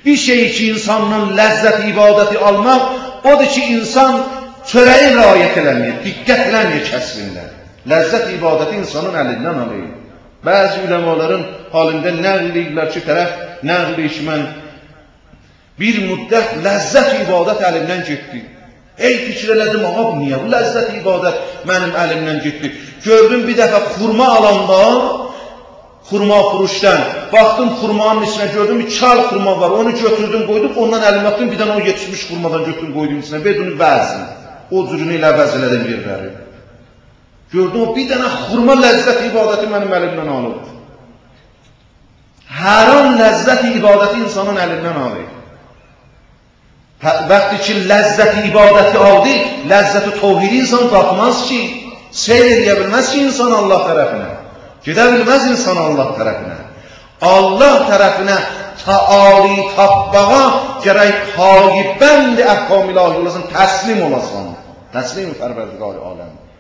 Bir şey ki insandan ləzzət ibadəti almaq, odur ki insan çörəyi rəayət eləmir, diqqət eləmir kəsbində. Ləzzət ibadəti insanın əlindən alır. Bəzi üləmaların halində nəql edirlər ki, tərəf nəql edir ki, mən bir müddət ləzzət ibadət əlimdən getdi. Ey fikir elədim, ağa bu niyə? Bu ləzzət ibadət mənim əlimdən getdi. Gördüm bir dəfə xurma alanda, xurma furuşdan, baxdım xurmanın içine gördüm bir çal xurma var, onu götürdüm qoydum, ondan əlimə atdım, bir dənə o yetişmiş xurmadan götürdüm qoydum içine, bedunu vəzin, o cürünü ilə vəz elədim yerləri. Gördüm o bir dənə xurma ləzzət ibadəti mənim əlimdən alır. Hər an ləzzət ibadəti insanın əlindən alır. Vaxtı ki ləzzət ibadəti aldı, ləzzət-i tevhidi insan tapmaz ki, seyr edə bilməz ki insan Allah tərəfinə. Gedə bilməz insan Allah tərəfinə. Allah tərəfinə taali tapbağa gərək halibənd əhkam ilahi olasın, təslim olasan. Təslim pərverdigar aləm.